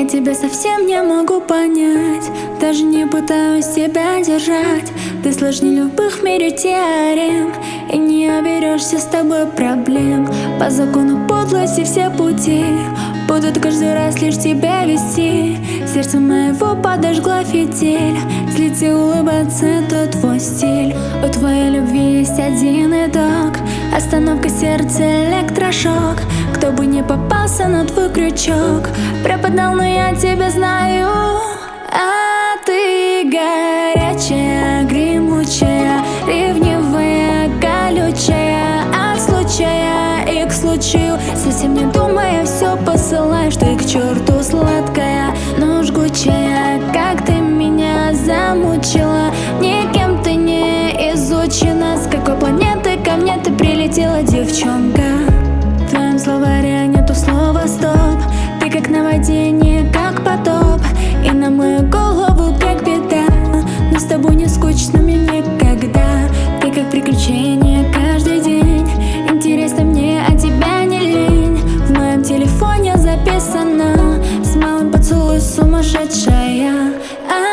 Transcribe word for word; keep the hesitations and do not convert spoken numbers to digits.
Я тебя совсем не могу понять, даже не пытаюсь тебя держать. Ты сложнее любых в мире теорем, и не оберешься с тобой проблем. По закону подлости все пути будут каждый раз лишь тебя вести. Сердце моего подожгла фитиль, злиться и улыбаться — это твой стиль. У твоей любви есть один итог: остановка сердца, электрошок. Кто бы не попался на твой крючок, пропадал, но я тебя знаю. А ты горячая, гремучая, ревнивая, колючая, от случая и к случаю. Совсем не думая, все посылаешь ты к черту. Сладкая, но жгучая, как ты меня замучила. Никем ты не изучена, с какой планеты ко мне ты прилетела, девчонка. В твоем словаре нету слова стоп. Ты как наводнение, как потоп, и на мою голову как беда. Но с тобой не скучно мне никогда. Ты как приключение каждый день. Интересно мне, а тебя не лень. В моем телефоне записано: с малым поцелуй сумасшедшая.